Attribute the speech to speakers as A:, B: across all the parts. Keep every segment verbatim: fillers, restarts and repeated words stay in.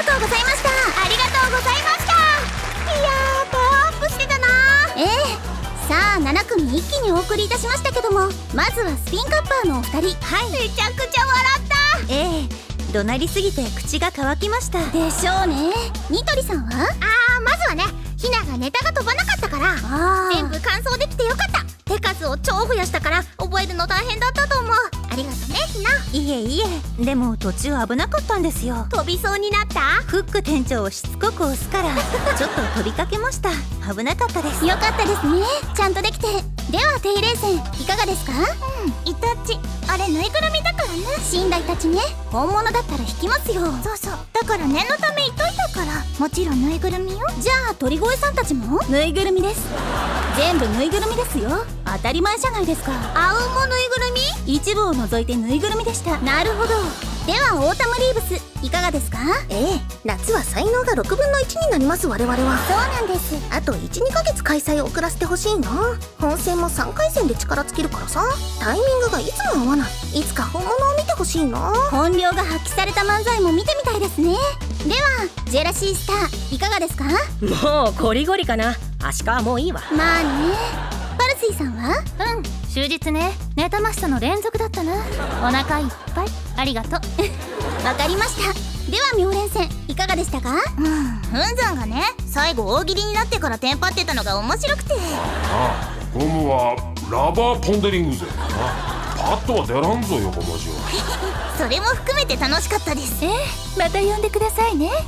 A: とうございました。
B: ありがとうございました。いやー、パワーアップしてたな。
A: ええ、さあなな組一気にお送りいたしましたけども、まずはスピンカッパーのお二人。
B: はい、めちゃくちゃ笑った。
C: ええ、怒鳴りすぎて口が乾きました。
A: でしょうね。ニトリさんは？
B: あー、まずはね、ひながネタが飛ばなかったから
A: あ
B: 全部完走できてよかった。手数を超増やしたから覚えるの大変だったと思う。ありがとね、ひな。
C: いえいえ、でも途中危なかったんですよ。
B: 飛びそうになった？
C: フック店長をしつこく押すからちょっと飛びかけました。危なかったです。
A: よかったですね、ちゃんとできて。では低霊線いかがですか？
B: うん、イタチ、あれぬいぐるみだからね。
A: 信頼たちね、本物だったら引きますよ。
B: そうそう、だから念のため言っといたから。もちろんぬいぐるみよ。
A: じゃあ鳥越さんたちもぬいぐるみです。全部ぬいぐるみですよ。当たり前じゃないですか。
B: あうんもぬいぐるみ？
A: 一部を除いてぬいぐるみでした。なるほど。ではオータムリーブスいかがですか？
D: ええ、夏は才能がろくぶんのいちになります。我々は
A: そうなんです。
D: あと いちにかげつ開催を遅らせてほしいな。本戦もさんかい戦で力尽きるからさ、タイミングがいつも合わない。いつか本物を見てほしいな。
A: 本領が発揮された漫才も見てみたいですね。ではジェラシースターいかがですか？
E: もうゴリゴリかな。足利もういいわ。
A: まあね。パルシーさんは？
B: うん、終日ね、ネタましさの連続だったな。お腹いっぱい、ありがとう。
A: わかりました。では妙蓮戦いかがでしたか？
B: うん、フンザンがね、最後大喜利になってからテンパってたのが面白くて。
F: ああ、ゴムはラバーポンデリングぜ。パッとは出らんぞ横文字は。
B: それも含めて楽しかったです。
A: えー、また呼んでくださいね。はい、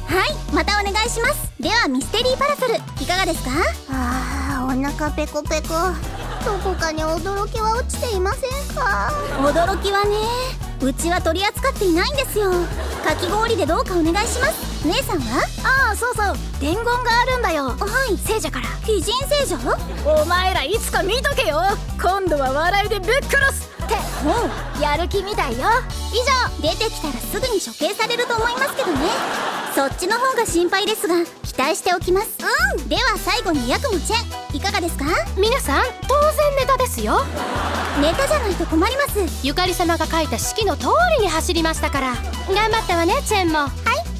A: またお願いします。ではミステリーパラソルいかがですか？
D: あー、お腹ペコペコ。どこかに驚きは落ちていませんか？
A: 驚きはね、うちは取り扱っていないんですよ。かき氷でどうかお願いします。姉さんは？
B: ああ、そうそう、伝言があるんだよ。
A: はい、
B: 聖者から。
A: 鬼人聖者？
B: お前らいつか見とけよ。今度は笑いでぶっ殺すって。もうやる気みたいよ。
A: 以上、出てきたらすぐに処刑されると思いますけどね。そっちの方が心配ですが期待しておきます。うん。では最後にヤクモチェンいかがですか？
G: 皆さん当然ネタですよ。
A: ネタじゃないと困ります。
G: ゆかり様が書いた式の通りに走りましたから。頑張ったわね、チェンも。
A: はい、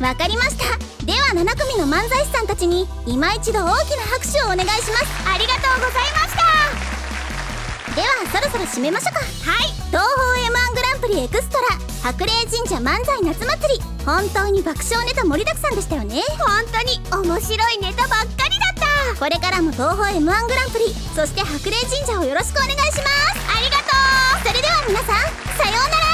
A: わかりました。ではなな組の漫才師さんたちに今一度大きな拍手をお願いします。
B: ありがとうございました。
A: ではそろそろ締めましょうか。はい、東宝 エムワン グランプリエクストラ白麗神社漫才夏祭り、本当に爆笑ネタ盛りだくさんでしたよね。
B: 本当に面白いネタばっかりだった。
A: これからも東宝 エムワン グランプリ、そして白麗神社をよろしくお願いします。
B: ありがとう。
A: それでは皆さん、さようなら。